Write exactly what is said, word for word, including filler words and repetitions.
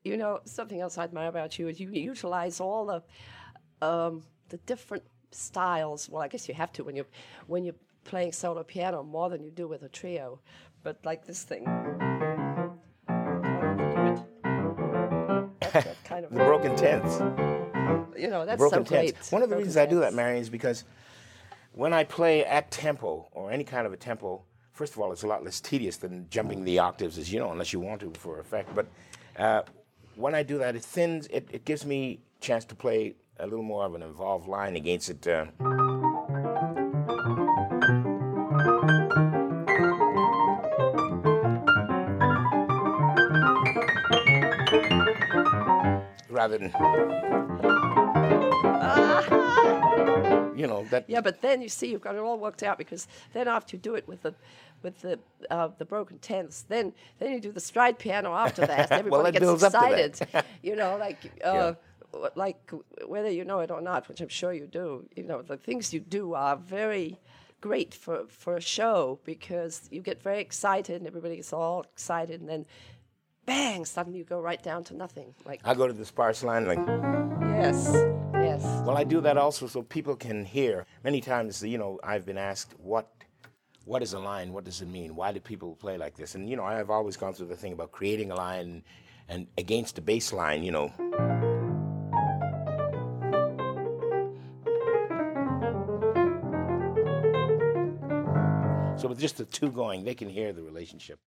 you know, something else I admire about you is you utilize all the um, the different styles. Well, I guess you have to when you when you're playing solo piano more than you do with a trio. But like this thing, that, that kind of the broken tenths. You know, that's broken so great. tenths. One of the Broken reasons I do that, tenths. Marion, is because when I play at tempo or any kind of a tempo, first of all, it's a lot less tedious than jumping the octaves, as you know, unless you want to for effect. But uh, when I do that, it thins. It, it gives me a chance to play a little more of an involved line against it. Uh, rather than, you know, that. Yeah, but then you see you've got it all worked out, because then after you do it with the with the uh, the broken tenths, then then you do the stride piano after that. Everybody Well, that gets builds up to that. excited. You know, like uh, w- like whether you know it or not, which I'm sure you do. You know, the things you do are very great for for a show, because you get very excited and everybody gets all excited, and then bang, suddenly you go right down to nothing. Like I go to the sparse line like. yes, yes. Well, I do that also so people can hear. Many times, you know, I've been asked, what what is a line? What does it mean? Why do people play like this? And, you know, I've always gone through the thing about creating a line and against the bass line, you know. So with just the two going, they can hear the relationship.